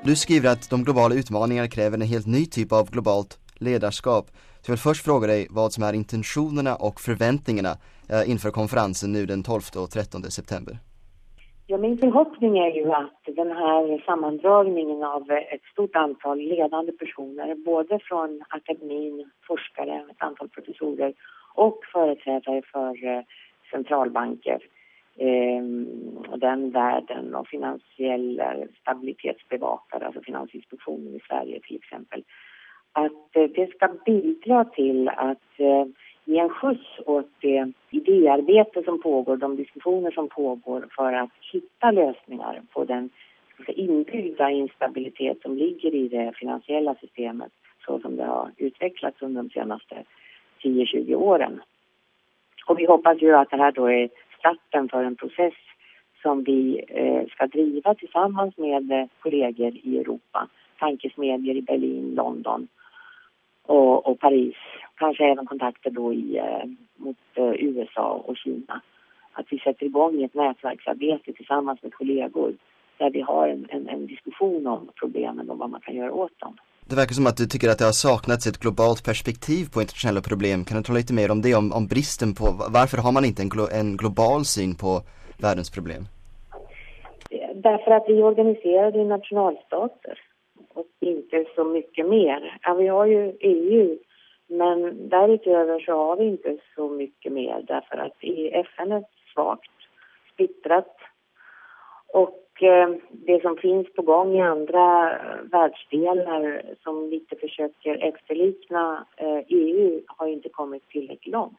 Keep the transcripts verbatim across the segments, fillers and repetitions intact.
Du skriver att de globala utmaningarna kräver en helt ny typ av globalt ledarskap. Så jag vill först fråga dig vad som är intentionerna och förväntningarna eh, inför konferensen nu den tolfte och trettonde september. Ja, min förhoppning är ju att den här sammandragningen av ett stort antal ledande personer, både från akademin, forskare, ett antal professorer och företrädare för centralbanker, eh, den världen och finansiella stabilitetsbevakare, alltså Finansinspektionen i Sverige till exempel, att det ska bidra till att eh, ge en skjuts åt det idéarbete som pågår, de diskussioner som pågår för att hitta lösningar på den inbyggda instabilitet som ligger i det finansiella systemet så som det har utvecklats under de senaste tio till tjugo åren. Och vi hoppas ju att det här då är starten för en process som vi eh, ska driva tillsammans med eh, kollegor i Europa, tankesmedjor i Berlin, London och, och Paris. Kanske även kontakter då i, eh, mot eh, U S A och Kina. Att vi sätter igång ett nätverksarbete tillsammans med kollegor där vi har en, en, en diskussion om problemen och vad man kan göra åt dem. Det verkar som att du tycker att det har saknats ett globalt perspektiv på internationella problem. Kan du tala lite mer om det, om, om bristen på, varför har man inte en, glo, en global syn på världens problem? Därför att vi är organiserade i nationalstater och inte så mycket mer. Ja, vi har ju E U, men därutöver så har vi inte så mycket mer därför att F N är svagt, splittrat och eh, det som finns på gång i andra världsdelar som lite försöker efterlikna eh, E U har inte kommit tillräckligt långt.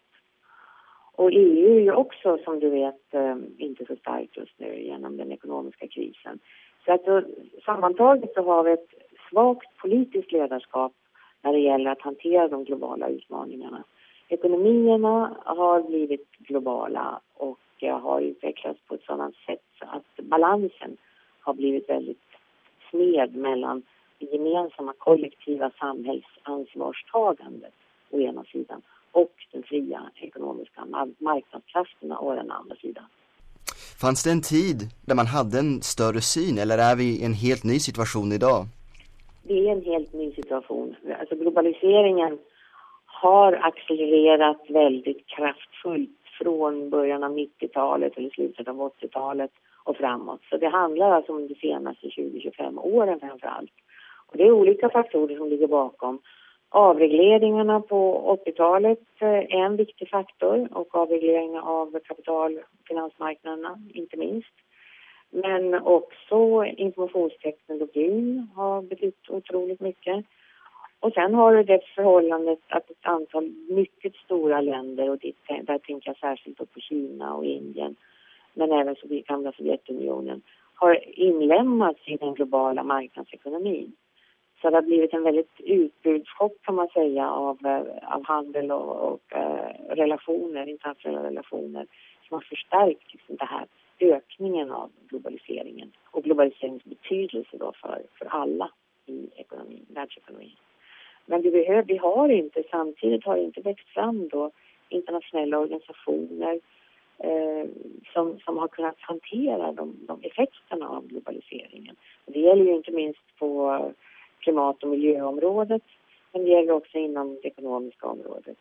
Och E U är ju också, som du vet, eh, inte så starkt just nu genom den ekonomiska krisen. Så att då, sammantaget så har vi ett svagt politiskt ledarskap när det gäller att hantera de globala utmaningarna. Ekonomierna har blivit globala och har utvecklats på ett sådant sätt att balansen har blivit väldigt sned mellan det gemensamma kollektiva samhällsansvarstagandet å ena sidan och den fria ekonomiska marknadskrafterna å den andra sidan. Fanns det en tid där man hade en större syn eller är vi i en helt ny situation idag? Det är en helt ny situation. Alltså globaliseringen har accelererat väldigt kraftfullt från början av nittiotalet eller slutet av åttiotalet och framåt. Så det handlar alltså om de senaste tjugo till tjugofem åren framför allt. Och det är olika faktorer som ligger bakom. Avregleringarna på åttiotalet är en viktig faktor och avregleringar av kapital- och finansmarknaderna inte minst. Men också informationsteknologin har betytt otroligt mycket. Och sen har du det förhållandet att ett antal mycket stora länder, och dit, där tänker jag särskilt på Kina och Indien, men även så gamla Sovjetunionen, har inlämnats i den globala marknadsekonomin. Så det har blivit en väldigt utbudschock kan man säga av, av handel och, och uh, relationer, internationella relationer som har förstärkt liksom, det här ökningen av globaliseringen och globaliseringens betydelse då för, för alla i ekonomin, världsekonomin. Men vi, behöver, vi har inte, samtidigt har det inte växt fram då internationella organisationer eh, som, som har kunnat hantera de, de effekterna av globaliseringen. Det gäller ju inte minst på klimat- och miljöområdet, men det gäller också inom det ekonomiska området.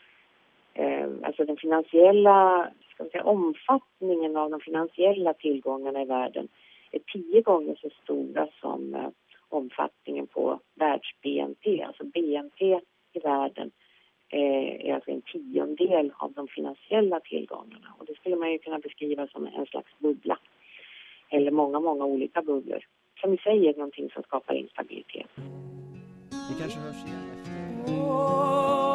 Eh, alltså den finansiella, ska vi säga, omfattningen av de finansiella tillgångarna i världen är tio gånger så stora som eh, omfattningen på världs-B N P. Alltså B N P i världen eh, är alltså en tiondel av de finansiella tillgångarna. Och det skulle man ju kunna beskriva som en slags bubbla. Eller många, många olika bubblor. Som i sig är någonting som skapar instabilitet. Vi kanske hörs igen efter.